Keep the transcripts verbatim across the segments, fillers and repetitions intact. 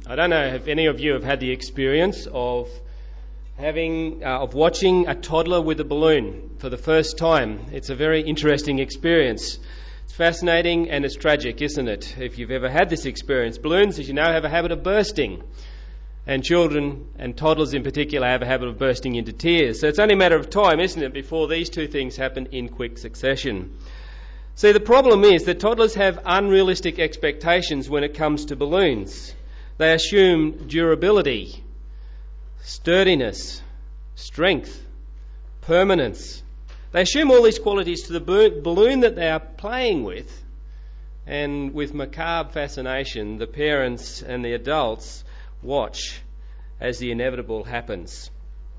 I don't know if any of you have had the experience of having uh, of watching a toddler with a balloon for the first time. It's a very interesting experience. It's fascinating and it's tragic, isn't it? If you've ever had this experience. Balloons, as you know, have a habit of bursting. And children, and toddlers in particular, have a habit of bursting into tears. So it's only a matter of time, isn't it, before these two things happen in quick succession. See, the problem is that toddlers have unrealistic expectations when it comes to balloons. They assume durability, sturdiness, strength, permanence. They assume all these qualities to the balloon that they are playing with, and with macabre fascination, the parents and the adults watch as the inevitable happens.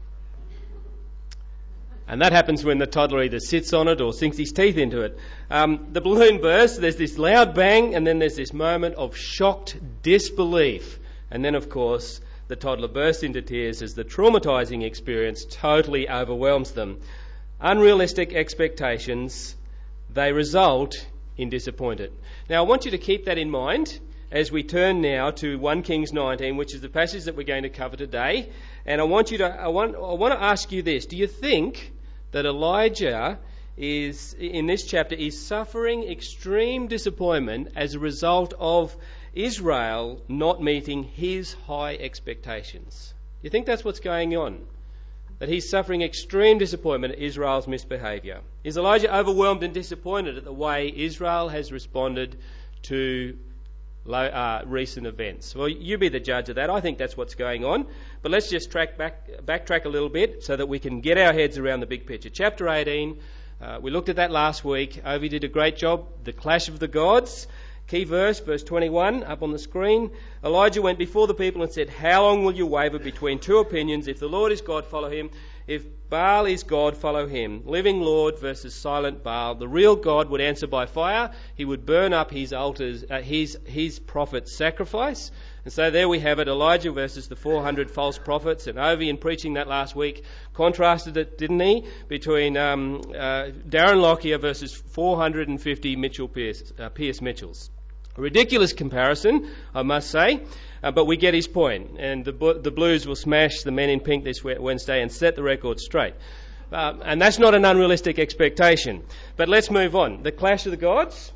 And that happens when the toddler either sits on it or sinks his teeth into it. Um, the balloon bursts, there's this loud bang, and then there's this moment of shocked disbelief. And then, of course, the toddler bursts into tears as the traumatising experience totally overwhelms them. Unrealistic expectations, they result in disappointment. Now, I want you to keep that in mind as we turn now to First Kings nineteen, which is the passage that we're going to cover today. And I want you to, I want, I want to ask you this. Do you think that Elijah is, in this chapter, is suffering extreme disappointment as a result of Israel not meeting his high expectations? Do you think that's what's going on? That he's suffering extreme disappointment at Israel's misbehaviour? Is Elijah overwhelmed and disappointed at the way Israel has responded to uh, recent events? Well, you be the judge of that. I think that's what's going on. But let's just track back, backtrack a little bit so that we can get our heads around the big picture. Chapter eighteen, uh, we looked at that last week. Ovi did a great job. The clash of the gods. Key verse, verse twenty-one, up on the screen. Elijah went before the people and said, "How long will you waver between two opinions? If the Lord is God, follow him. If Baal is God, follow him." Living Lord versus silent Baal. The real God would answer by fire. He would burn up his altars, uh, his his prophet's sacrifice. And so there we have it, Elijah versus the four hundred false prophets. And Ovi, in preaching that last week, contrasted it, didn't he, between um, uh, Darren Lockyer versus four hundred fifty Mitchell Pierce, uh, Pierce Mitchells. A ridiculous comparison, I must say, uh, but we get his point. And the, the Blues will smash the Men in Pink this Wednesday and set the record straight. Uh, and that's not an unrealistic expectation. But let's move on. The clash of the gods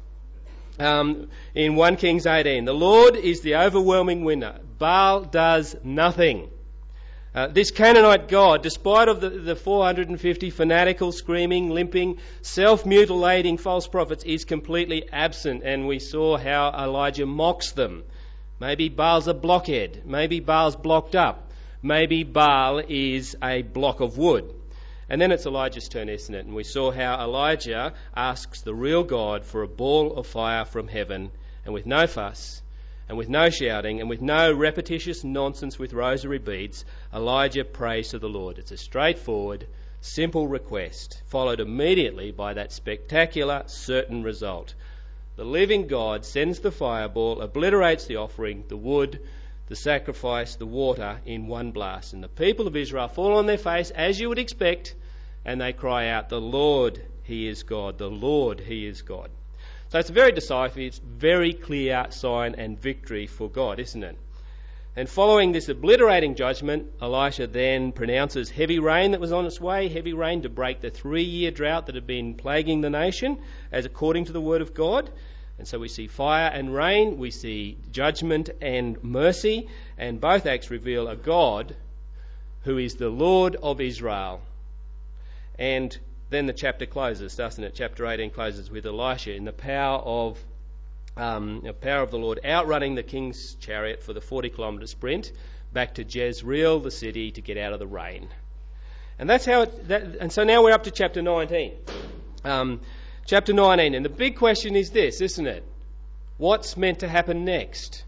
um, in First Kings eighteen. The Lord is the overwhelming winner. Baal does nothing. Uh, this Canaanite god, despite of the, the four hundred fifty fanatical, screaming, limping, self-mutilating false prophets, is completely absent, and we saw how Elijah mocks them. Maybe Baal's a blockhead. Maybe Baal's blocked up. Maybe Baal is a block of wood. And then it's Elijah's turn, isn't it? And we saw how Elijah asks the real God for a ball of fire from heaven, and with no fuss, and with no shouting, and with no repetitious nonsense with rosary beads, Elijah prays to the Lord. It's a straightforward, simple request, followed immediately by that spectacular, certain result. The living God sends the fireball, obliterates the offering, the wood, the sacrifice, the water in one blast. And the people of Israel fall on their face, as you would expect, and they cry out, "The Lord, He is God. The Lord, He is God." So it's a very decisive, very clear sign and victory for God, isn't it? And following this obliterating judgment, Elisha then pronounces heavy rain that was on its way, heavy rain to break the three-year drought that had been plaguing the nation, as according to the word of God. And so we see fire and rain, we see judgment and mercy, and both acts reveal a God who is the Lord of Israel. And then the chapter closes, doesn't it? Chapter eighteen closes with Elisha in the power of um, the power of the Lord outrunning the king's chariot for the forty kilometre sprint back to Jezreel, the city, to get out of the rain. And that's how. It, that, and so now we're up to chapter nineteen. Um, chapter nineteen, and the big question is this, isn't it? What's meant to happen next?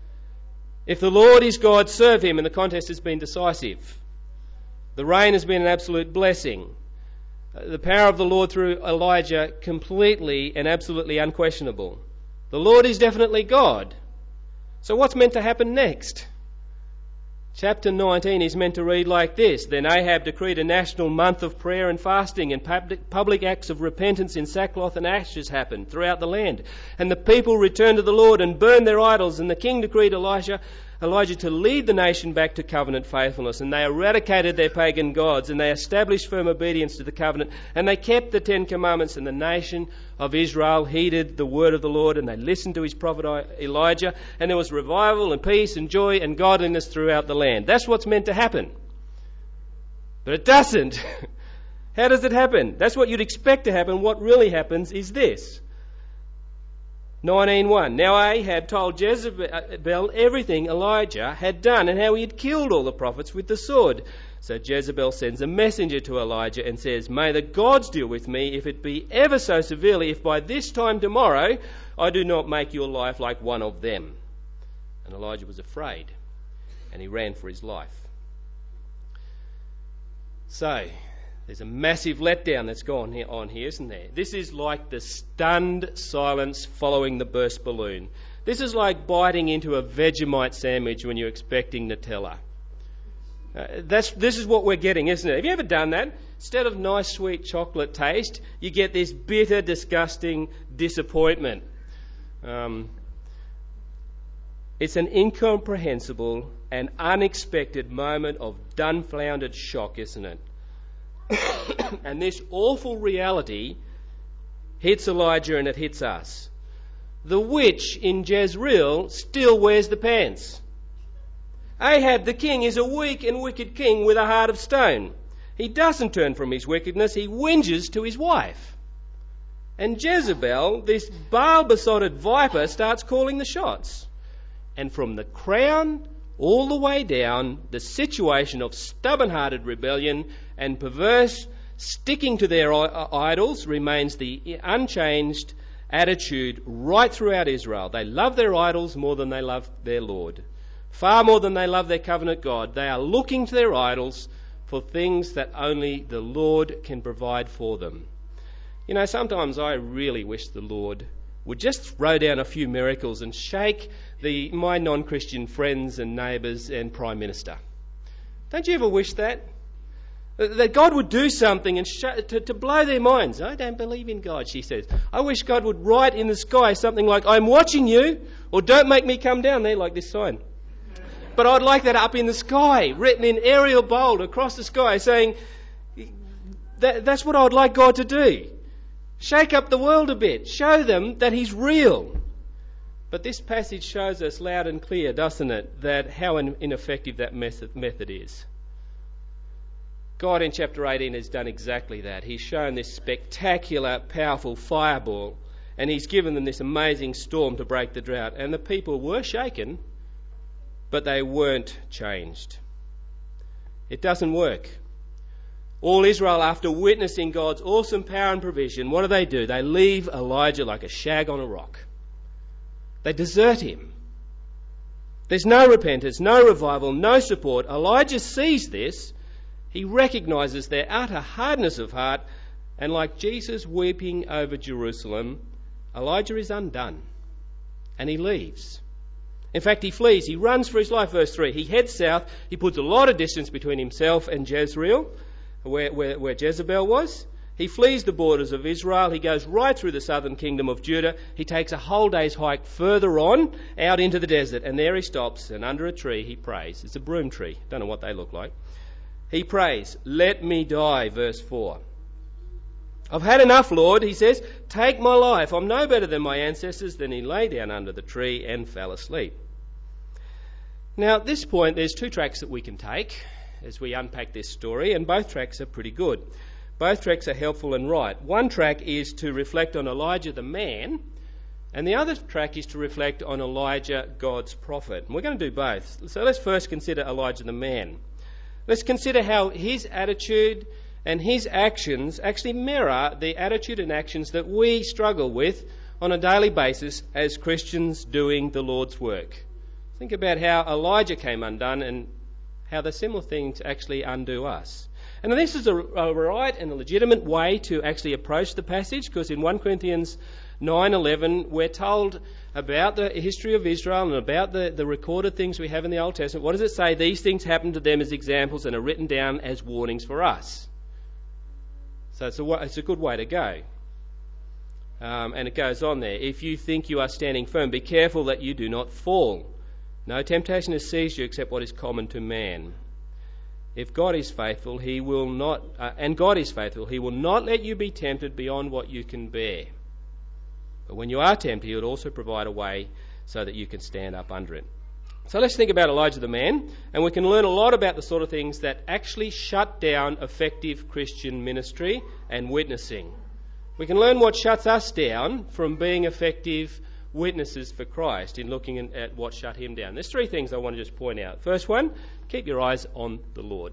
If the Lord is God, serve Him, and the contest has been decisive. The rain has been an absolute blessing. The power of the Lord through Elijah completely and absolutely unquestionable. The Lord is definitely God. So what's meant to happen next? Chapter nineteen is meant to read like this. Then Ahab decreed a national month of prayer and fasting, and public, public acts of repentance in sackcloth and ashes happened throughout the land. And the people returned to the Lord and burned their idols. And the king decreed Elisha, Elijah to lead the nation back to covenant faithfulness, and they eradicated their pagan gods, and they established firm obedience to the covenant, and they kept the Ten Commandments, and the nation of Israel heeded the word of the Lord, and they listened to his prophet Elijah, and there was revival and peace and joy and godliness throughout the land. That's what's meant to happen. But it doesn't. How does it happen? That's what you'd expect to happen. What really happens is this. nineteen one. Now Ahab told Jezebel everything Elijah had done and how he had killed all the prophets with the sword. So Jezebel sends a messenger to Elijah and says, "May the gods deal with me if it be ever so severely, if by this time tomorrow I do not make your life like one of them." And Elijah was afraid, and he ran for his life. So, there's a massive letdown that's gone on here, isn't there? This is like the stunned silence following the burst balloon. This is like biting into a Vegemite sandwich when you're expecting Nutella. Uh, that's, this is what we're getting, isn't it? Have you ever done that? Instead of nice sweet chocolate taste, you get this bitter, disgusting disappointment. Um, it's an incomprehensible and unexpected moment of dumbfounded shock, isn't it? And this awful reality hits Elijah and it hits us. The witch in Jezreel still wears the pants. Ahab the king is a weak and wicked king with a heart of stone. He doesn't turn from his wickedness, he whinges to his wife. And Jezebel, this Baal-besotted viper, starts calling the shots. And from the crown all the way down, the situation of stubborn-hearted rebellion and perverse sticking to their idols remains the unchanged attitude right throughout Israel. They love their idols more than they love their Lord. Far more than they love their covenant God. They are looking to their idols for things that only the Lord can provide for them. You know, sometimes I really wish the Lord would just throw down a few miracles and shake the my non-Christian friends and neighbours and Prime Minister. Don't you ever wish that? That God would do something and sh- to, to blow their minds. I don't believe in God, she says. I wish God would write in the sky something like, "I'm watching you," or "Don't make me come down there," like this sign. But I'd like that up in the sky, written in Arial bold across the sky, saying, that, that's what I would like God to do. Shake up the world a bit. Show them that he's real. But this passage shows us loud and clear, doesn't it, that how ineffective that method, method is. God in chapter eighteen has done exactly that. He's shown this spectacular, powerful fireball, and he's given them this amazing storm to break the drought. And the people were shaken, but they weren't changed. It doesn't work. All Israel, after witnessing God's awesome power and provision, what do they do? They leave Elijah like a shag on a rock. They desert him. There's no repentance, no revival, no support. Elijah sees this. He recognises their utter hardness of heart, and like Jesus weeping over Jerusalem, Elijah is undone, and he leaves. In fact, he flees. He runs for his life, verse three. He heads south. He puts a lot of distance between himself and Jezreel, where, where, where Jezebel was. He flees the borders of Israel. He goes right through the southern kingdom of Judah. He takes a whole day's hike further on, out into the desert, and there he stops, and under a tree he prays. It's a broom tree. Don't know what they look like. He prays, "Let me die," verse four. "I've had enough, Lord," he says. "Take my life. I'm no better than my ancestors." Then he lay down under the tree and fell asleep. Now, at this point, there's two tracks that we can take as we unpack this story, and both tracks are pretty good. Both tracks are helpful and right. One track is to reflect on Elijah the man, and the other track is to reflect on Elijah, God's prophet. And we're going to do both. So let's first consider Elijah the man. Let's consider how his attitude and his actions actually mirror the attitude and actions that we struggle with on a daily basis as Christians doing the Lord's work. Think about how Elijah came undone and how the similar things actually undo us. And this is a, a right and a legitimate way to actually approach the passage, because in First Corinthians nine eleven we're told about the history of Israel and about the, the recorded things we have in the Old Testament. What does it say? These things happened to them as examples and are written down as warnings for us. So it's a, it's a good way to go. Um, and it goes on there. "If you think you are standing firm, be careful that you do not fall. No temptation has seized you except what is common to man. If God is faithful, he will not, uh, and God is faithful, he will not let you be tempted beyond what you can bear. But when you are tempted, he will also provide a way so that you can stand up under it. So let's think about Elijah the man, and we can learn a lot about the sort of things that actually shut down effective Christian ministry and witnessing. We can learn what shuts us down from being effective witnesses for Christ in looking at what shut him down. There's three things I want to just point out. First one, keep your eyes on the Lord.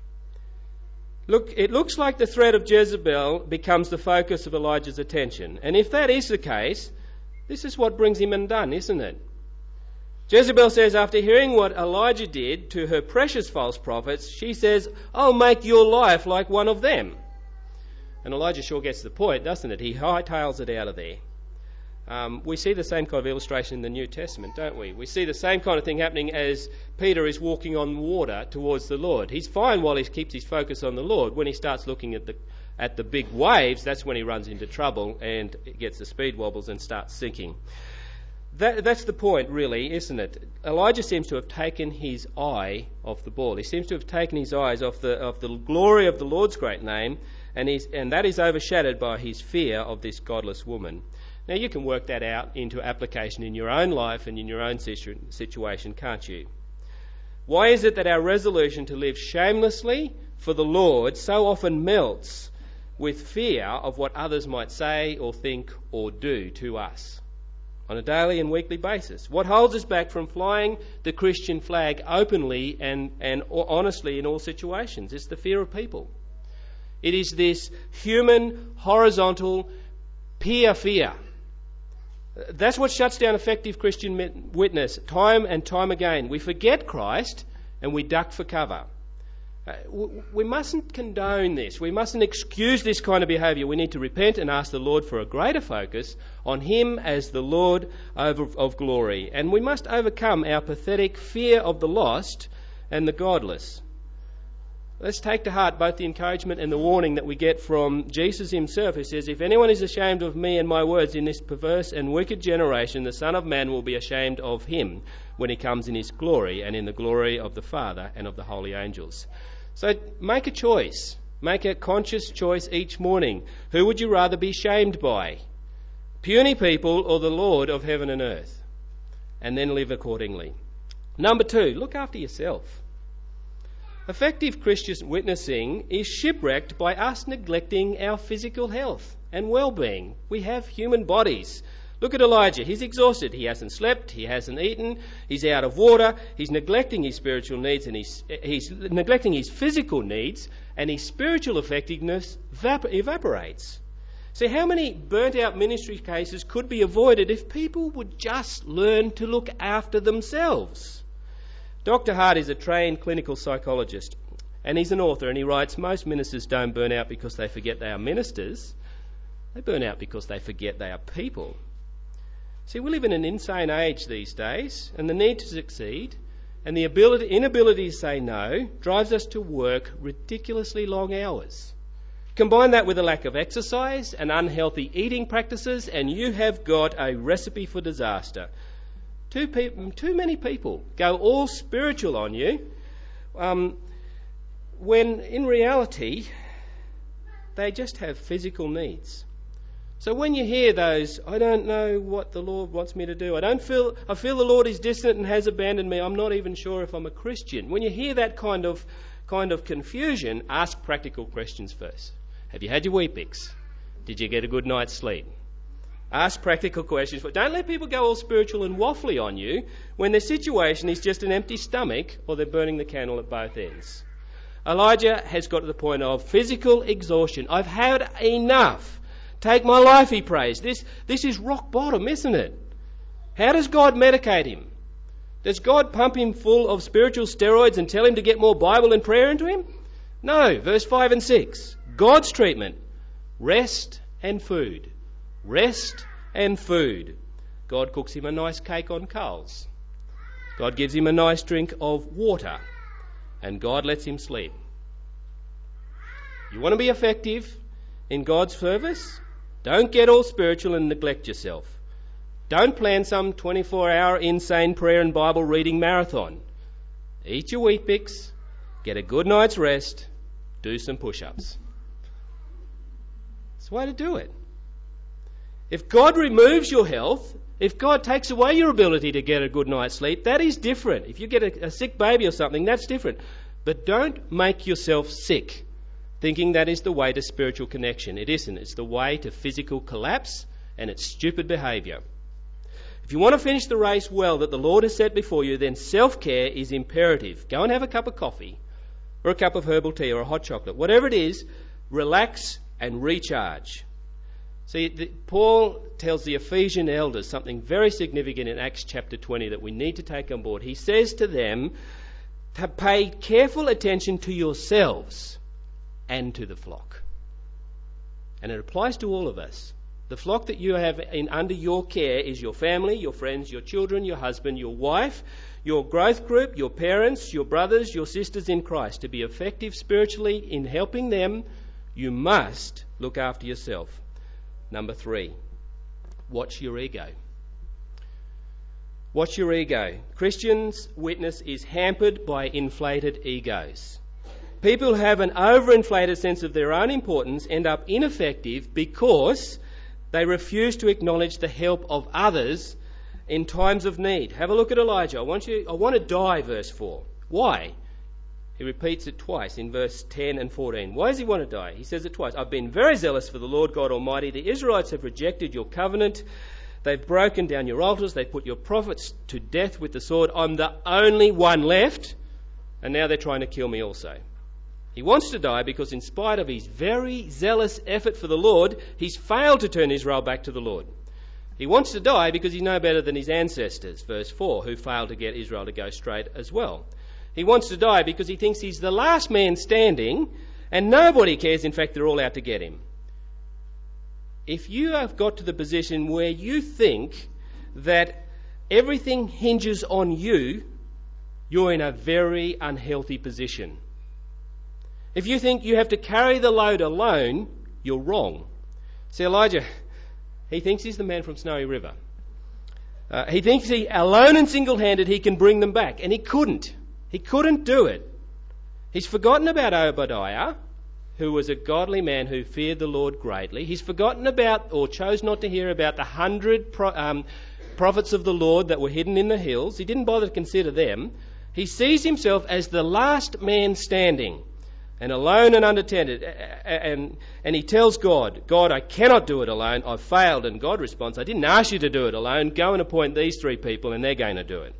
Look, it looks like the threat of Jezebel becomes the focus of Elijah's attention. And if that is the case, this is what brings him undone, isn't it? Jezebel says, after hearing what Elijah did to her precious false prophets, she says, I'll make your life like one of them. And Elijah sure gets the point, doesn't it? He hightails it out of there. Um, we see the same kind of illustration in the New Testament, don't we? We see the same kind of thing happening as Peter is walking on water towards the Lord. He's fine while he keeps his focus on the Lord. When he starts looking at the at the big waves, that's when he runs into trouble and gets the speed wobbles and starts sinking. That, that's the point, really, isn't it? Elijah seems to have taken his eye off the ball. He seems to have taken his eyes off the of the glory of the Lord's great name, and he's, and that is overshadowed by his fear of this godless woman. Now, you can work that out into application in your own life and in your own situ- situation, can't you? Why is it that our resolution to live shamelessly for the Lord so often melts with fear of what others might say or think or do to us on a daily and weekly basis? What holds us back from flying the Christian flag openly and, and honestly in all situations? It's the fear of people. It is this human, horizontal, peer fear. That's what shuts down effective Christian witness time and time again. We forget Christ and we duck for cover. Uh, we mustn't condone this. We mustn't excuse this kind of behaviour. We need to repent and ask the Lord for a greater focus on him as the Lord over, of glory. And we must overcome our pathetic fear of the lost and the godless. Let's take to heart both the encouragement and the warning that we get from Jesus himself, who says, if anyone is ashamed of me and my words in this perverse and wicked generation, the Son of Man will be ashamed of him when he comes in his glory and in the glory of the Father and of the holy angels. So make a choice. Make a conscious choice each morning. Who would you rather be shamed by? Puny people or the Lord of heaven and earth? And then live accordingly. Number two, look after yourself. Effective Christian witnessing is shipwrecked by us neglecting our physical health and well-being. We have human bodies. Look at Elijah. He's exhausted. He hasn't slept. He hasn't eaten. He's out of water. He's neglecting his spiritual needs and he's, he's neglecting his physical needs, and his spiritual effectiveness vap- evaporates. See, how many burnt-out ministry cases could be avoided if people would just learn to look after themselves? Doctor Hart is a trained clinical psychologist, and he's an author, and he writes, most ministers don't burn out because they forget they are ministers. They burn out because they forget they are people. See, we live in an insane age these days, and the need to succeed and the ability, inability to say no drives us to work ridiculously long hours. Combine that with a lack of exercise and unhealthy eating practices, and you have got a recipe for disaster. Too, pe- too many people go all spiritual on you um, when in reality they just have physical needs. So when you hear those, I don't know what the Lord wants me to do, I don't feel, I feel the Lord is distant and has abandoned me, I'm not even sure if I'm a Christian. When you hear that kind of kind of confusion, ask practical questions first. Have you had your Weet-Bix? Did you get a good night's sleep? Ask practical questions, but don't let people go all spiritual and waffly on you when their situation is just an empty stomach or they're burning the candle at both ends. Elijah has got to the point of physical exhaustion. I've had enough. Take my life, he prays. This, this is rock bottom, isn't it? How does God medicate him? Does God pump him full of spiritual steroids and tell him to get more Bible and prayer into him? No. Verse five and six. God's treatment. Rest and food. Rest and food. God cooks him a nice cake on coals. God gives him a nice drink of water. And God lets him sleep. You want to be effective in God's service? Don't get all spiritual and neglect yourself. Don't plan some twenty-four hour insane prayer and Bible reading marathon. Eat your Weet-Bix, get a good night's rest, do some push-ups. It's the way to do it. If God removes your health, if God takes away your ability to get a good night's sleep, that is different. If you get a, a sick baby or something, that's different. But don't make yourself sick thinking that is the way to spiritual connection. It isn't. It's the way to physical collapse, and it's stupid behaviour. If you want to finish the race well that the Lord has set before you, then self-care is imperative. Go and have a cup of coffee or a cup of herbal tea or a hot chocolate. Whatever it is, relax and recharge. See, the, Paul tells the Ephesian elders something very significant in Acts chapter twenty that we need to take on board. He says to them to pay careful attention to yourselves and to the flock. And it applies to all of us. The flock that you have in under your care is your family, your friends, your children, your husband, your wife, your growth group, your parents, your brothers, your sisters in Christ. To be effective spiritually in helping them, you must look after yourself. Number three, watch your ego. Watch your ego. Christians' witness is hampered by inflated egos. People who have an overinflated sense of their own importance end up ineffective because they refuse to acknowledge the help of others in times of need. Have a look at Elijah. I want you. I want to die, verse four. Why? He repeats it twice in verse ten and fourteen. Why does he want to die? He says it twice. I've been very zealous for the Lord God Almighty. The Israelites have rejected your covenant. They've broken down your altars. They put your prophets to death with the sword. I'm the only one left. And now they're trying to kill me also. He wants to die because in spite of his very zealous effort for the Lord, he's failed to turn Israel back to the Lord. He wants to die because he's no better than his ancestors, verse four, who failed to get Israel to go straight as well. He wants to die because he thinks he's the last man standing and nobody cares. In fact, they're all out to get him. If you have got to the position where you think that everything hinges on you, you're in a very unhealthy position. If you think you have to carry the load alone, you're wrong. See, Elijah, he thinks he's the man from Snowy River. Uh, he thinks he, alone and single-handed, he can bring them back. And he couldn't. He couldn't do it. He's forgotten about Obadiah, who was a godly man who feared the Lord greatly. He's forgotten about, or chose not to hear about, the hundred pro, um, prophets of the Lord that were hidden in the hills. He didn't bother to consider them. He sees himself as the last man standing, and alone and unattended, and, and he tells God, God, I cannot do it alone, I've failed. And God responds, I didn't ask you to do it alone, go and appoint these three people and they're going to do it.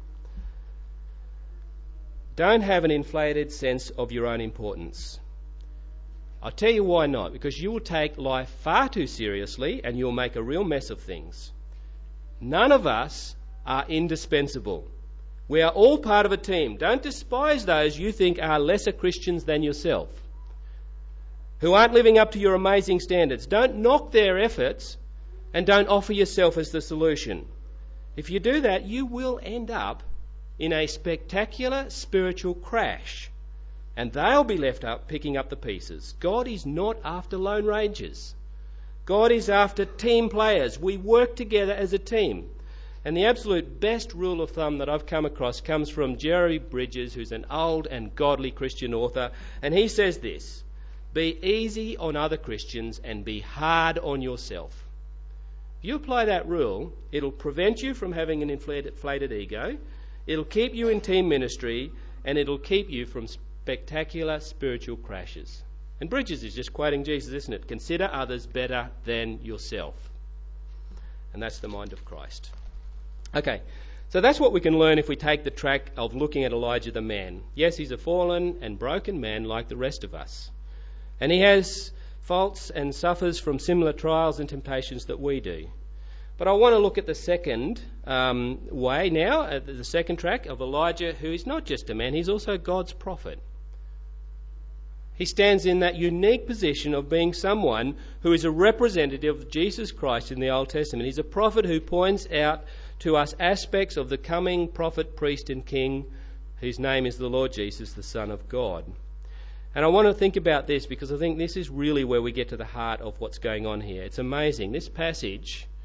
Don't have an inflated sense of your own importance. I'll tell you why not, because you will take life far too seriously and you'll make a real mess of things. None of us are indispensable. We are all part of a team. Don't despise those you think are lesser Christians than yourself, who aren't living up to your amazing standards. Don't knock their efforts and don't offer yourself as the solution. If you do that, you will end up in a spectacular spiritual crash, and they'll be left up picking up the pieces. God is not after lone rangers. God is after team players. We work together as a team. And the absolute best rule of thumb that I've come across comes from Jerry Bridges, who's an old and godly Christian author. And he says this: be easy on other Christians and be hard on yourself. If you apply that rule, it'll prevent you from having an inflated, inflated ego, it'll keep you in team ministry, and it'll keep you from spectacular spiritual crashes. And Bridges is just quoting Jesus, isn't it? Consider others better than yourself. And that's the mind of Christ. Okay, so that's what we can learn if we take the track of looking at Elijah the man. Yes, he's a fallen and broken man like the rest of us. And he has faults and suffers from similar trials and temptations that we do. But I want to look at the second um, way now, uh, the second track of Elijah, who is not just a man, he's also God's prophet. He stands in that unique position of being someone who is a representative of Jesus Christ in the Old Testament. He's a prophet who points out to us aspects of the coming prophet, priest and king, whose name is the Lord Jesus, the Son of God. And I want to think about this because I think this is really where we get to the heart of what's going on here. It's amazing. This passage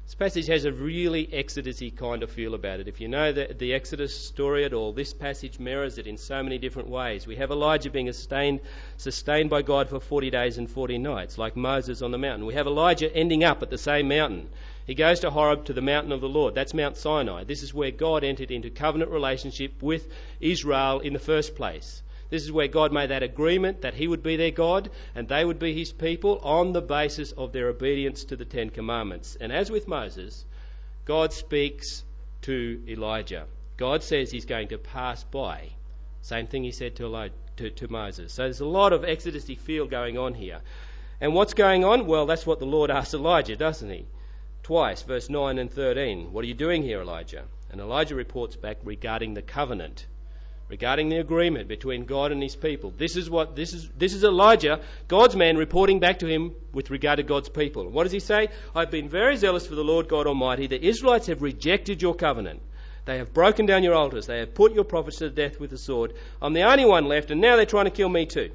This passage has a really Exodus-y kind of feel about it. If you know the, the Exodus story at all, this passage mirrors it in so many different ways. We have Elijah being sustained, sustained by God for forty days and forty nights, like Moses on the mountain. We have Elijah ending up at the same mountain. He goes to Horeb, to the mountain of the Lord. That's Mount Sinai. This is where God entered into covenant relationship with Israel in the first place. This is where God made that agreement that he would be their God and they would be his people on the basis of their obedience to the Ten Commandments. And as with Moses, God speaks to Elijah. God says he's going to pass by. Same thing he said to, Elijah, to, to Moses. So there's a lot of Exodus-y feel going on here. And what's going on? Well, that's what the Lord asks Elijah, doesn't he? Twice, verse nine and thirteen. What are you doing here, Elijah? And Elijah reports back regarding the covenant, regarding the agreement between God and his people. This is what this is this is Elijah, God's man, reporting back to him with regard to God's people. What does he say? I've been very zealous for the Lord God Almighty. The Israelites have rejected your covenant. They have broken down your altars. They have put your prophets to death with the sword. I'm the only one left, and now they're trying to kill me too.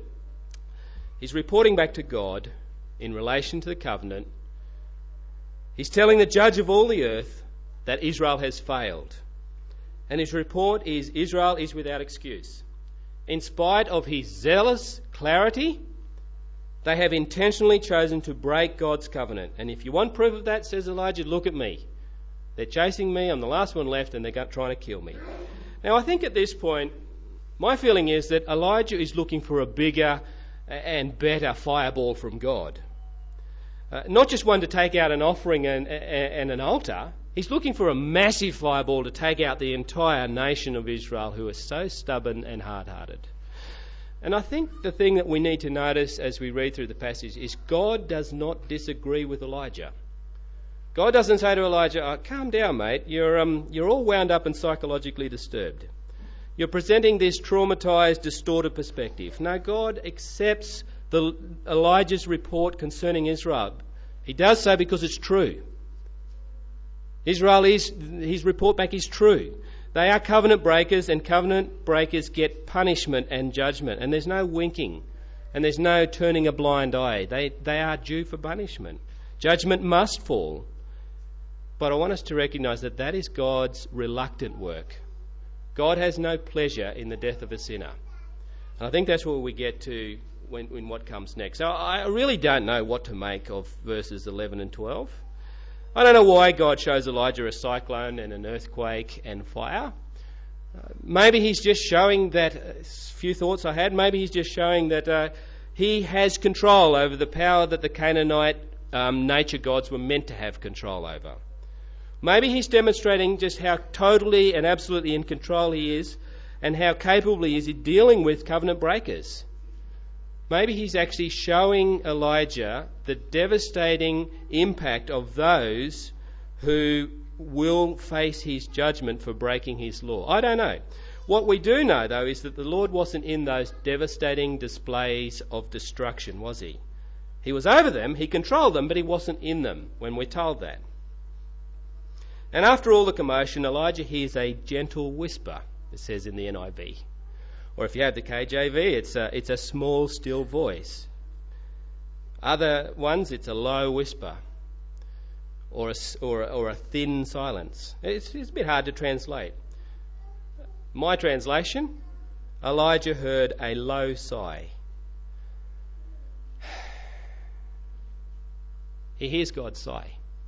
He's reporting back to God in relation to the covenant. He's telling the judge of all the earth that Israel has failed. And his report is Israel is without excuse. In spite of his zealous clarity, they have intentionally chosen to break God's covenant. And if you want proof of that, says Elijah, look at me. They're chasing me, I'm the last one left, and they're trying to kill me. Now I think at this point, my feeling is that Elijah is looking for a bigger and better fireball from God. Uh, not just one to take out an offering and, and, and an altar. He's looking for a massive fireball to take out the entire nation of Israel who are so stubborn and hard-hearted. And I think the thing that we need to notice as we read through the passage is God does not disagree with Elijah. God doesn't say to Elijah, oh, calm down, mate, you're, um, you're all wound up and psychologically disturbed. You're presenting this traumatised, distorted perspective. No, God accepts the, Elijah's report concerning Israel. He does so because it's true. Israel is, his report back is true. They are covenant breakers, and covenant breakers get punishment and judgment. And there's no winking, and there's no turning a blind eye. They, they are due for punishment. Judgment must fall. But I want us to recognise that that is God's reluctant work. God has no pleasure in the death of a sinner. And I think that's where we get to when, when what comes next. So I really don't know what to make of verses eleven and twelve. I don't know why God shows Elijah a cyclone and an earthquake and fire. Uh, maybe he's just showing that, a uh, few thoughts I had, maybe he's just showing that uh, he has control over the power that the Canaanite um, nature gods were meant to have control over. Maybe he's demonstrating just how totally and absolutely in control he is and how capable he is in dealing with covenant breakers. Maybe he's actually showing Elijah the devastating impact of those who will face his judgment for breaking his law. I don't know. What we do know, though, is that the Lord wasn't in those devastating displays of destruction, was he? He was over them, he controlled them, but he wasn't in them when we're told that. And after all the commotion, Elijah hears a gentle whisper, it says in the N I V. Or if you have the K J V, it's a, it's a small, still voice. Other ones, it's a low whisper or a, or, or a thin silence. It's, it's a bit hard to translate. My translation, Elijah heard a low sigh. He hears God sigh.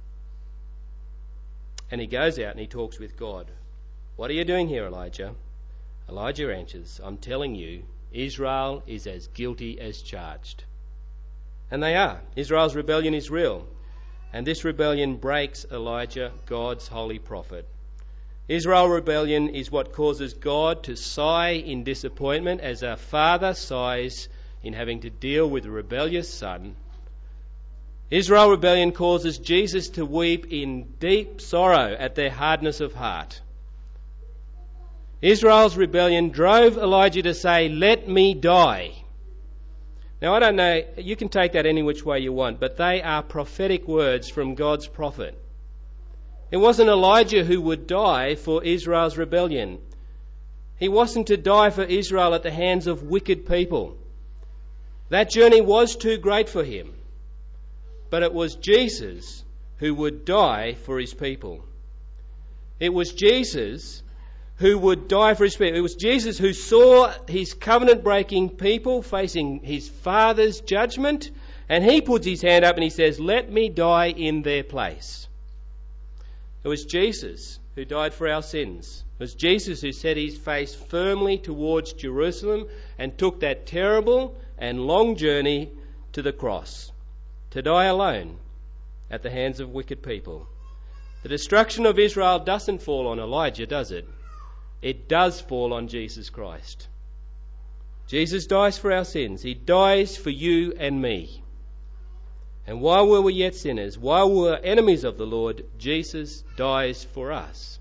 And he goes out and he talks with God. What are you doing here, Elijah? Elijah answers, I'm telling you, Israel is as guilty as charged. And they are. Israel's rebellion is real. And this rebellion breaks Elijah, God's holy prophet. Israel's rebellion is what causes God to sigh in disappointment as a father sighs in having to deal with a rebellious son. Israel's rebellion causes Jesus to weep in deep sorrow at their hardness of heart. Israel's rebellion drove Elijah to say, let me die. Now I don't know, you can take that any which way you want, but they are prophetic words from God's prophet. It wasn't Elijah who would die for Israel's rebellion. He wasn't to die for Israel at the hands of wicked people. That journey was too great for him. But it was Jesus who would die for his people. It was Jesus who would die for his people. It was Jesus who saw his covenant-breaking people facing his Father's judgment, and he puts his hand up and he says, "Let me die in their place." It was Jesus who died for our sins. It was Jesus who set his face firmly towards Jerusalem and took that terrible and long journey to the cross, to die alone at the hands of wicked people. The destruction of Israel doesn't fall on Elijah, does it? It does fall on Jesus Christ. Jesus dies for our sins. He dies for you and me. And while we were yet sinners, while we were enemies of the Lord, Jesus dies for us.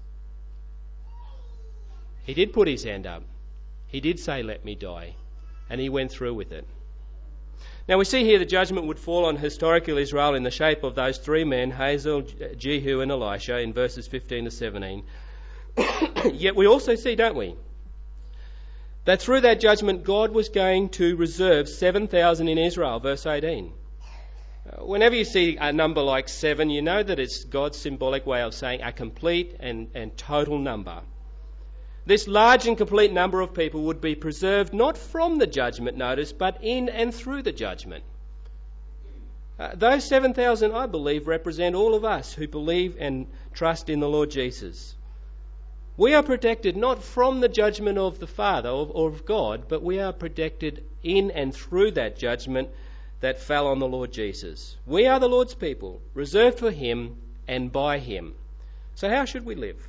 He did put his hand up. He did say, "Let me die." And he went through with it. Now we see here the judgment would fall on historical Israel in the shape of those three men, Hazael, Jehu and Elisha, in verses fifteen to seventeen. Yet we also see, don't we, that through that judgment God was going to reserve seven thousand in Israel, verse eighteen. Whenever you see a number like seven, you know that it's God's symbolic way of saying a complete and, and total number. This large and complete number of people would be preserved not from the judgment, notice, but in and through the judgment. Uh, those seven thousand, I believe, represent all of us who believe and trust in the Lord Jesus. We are protected not from the judgment of the Father or, or of God, but we are protected in and through that judgment that fell on the Lord Jesus. We are the Lord's people, reserved for him and by him. So how should we live?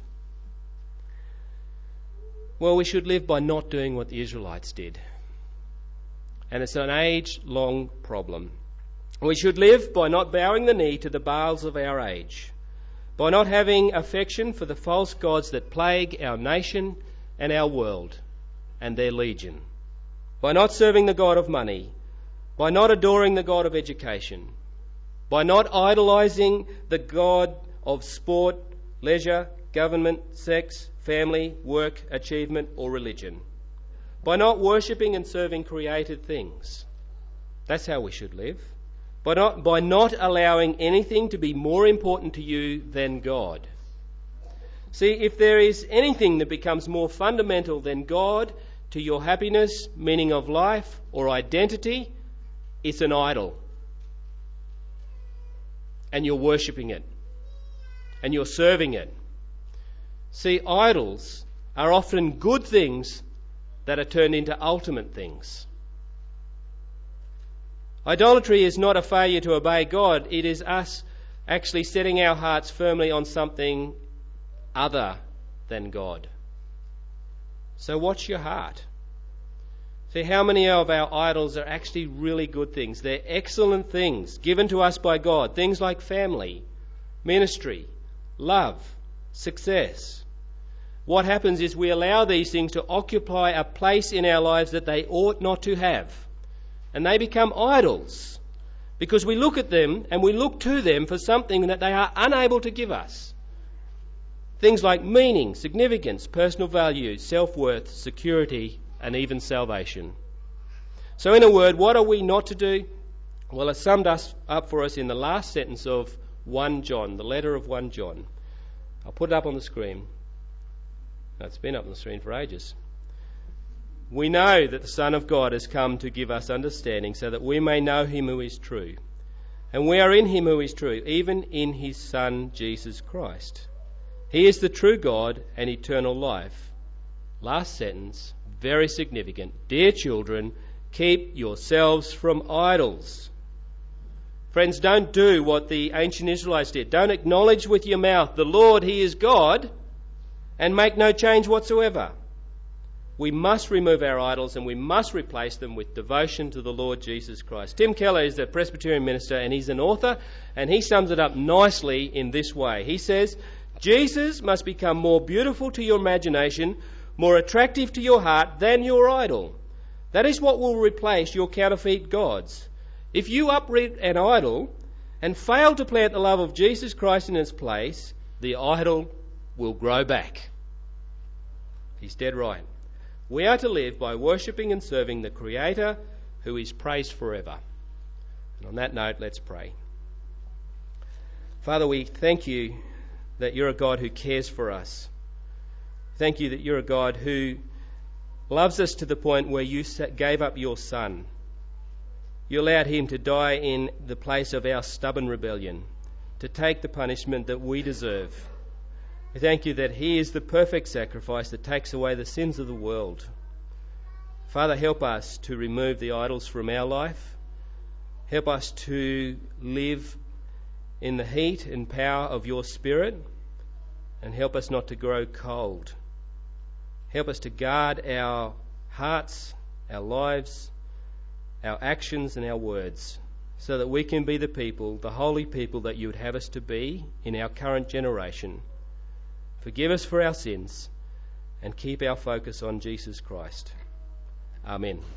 Well, we should live by not doing what the Israelites did. And it's an age-long problem. We should live by not bowing the knee to the Baals of our age, by not having affection for the false gods that plague our nation and our world and their legion, by not serving the God of money, by not adoring the God of education, by not idolising the God of sport, leisure, government, sex, family, work, achievement or religion, by not worshipping and serving created things. That's how we should live. By not, by not allowing anything to be more important to you than God. See, if there is anything that becomes more fundamental than God to your happiness, meaning of life or identity, it's an idol. And you're worshipping it. And you're serving it. See, idols are often good things that are turned into ultimate things. Idolatry is not a failure to obey God. It is us actually setting our hearts firmly on something other than God. So watch your heart. See, how many of our idols are actually really good things? They're excellent things given to us by God. Things like family, ministry, love, success. What happens is we allow these things to occupy a place in our lives that they ought not to have. And they become idols because we look at them and we look to them for something that they are unable to give us. Things like meaning, significance, personal value, self-worth, security, and even salvation. So in a word, what are we not to do? Well, it's summed up for us in the last sentence of First John, the letter of First John. I'll put it up on the screen. No, it's been up on the screen for ages. We know that the Son of God has come to give us understanding so that we may know him who is true. And we are in him who is true, even in his Son, Jesus Christ. He is the true God and eternal life. Last sentence, very significant. Dear children, keep yourselves from idols. Friends, don't do what the ancient Israelites did. Don't acknowledge with your mouth the Lord, he is God, and make no change whatsoever. We must remove our idols and we must replace them with devotion to the Lord Jesus Christ. Tim Keller is a Presbyterian minister and he's an author, and he sums it up nicely in this way. He says, Jesus must become more beautiful to your imagination, more attractive to your heart than your idol. That is what will replace your counterfeit gods. If you uproot an idol and fail to plant the love of Jesus Christ in its place, the idol will grow back. He's dead right. We are to live by worshipping and serving the Creator who is praised forever. And on that note, let's pray. Father, we thank you that you're a God who cares for us. Thank you that you're a God who loves us to the point where you gave up your Son. You allowed him to die in the place of our stubborn rebellion, to take the punishment that we deserve. We thank you that he is the perfect sacrifice that takes away the sins of the world. Father, help us to remove the idols from our life. Help us to live in the heat and power of your Spirit, and help us not to grow cold. Help us to guard our hearts, our lives, our actions and our words, so that we can be the people, the holy people that you would have us to be in our current generation. Forgive us for our sins and keep our focus on Jesus Christ. Amen.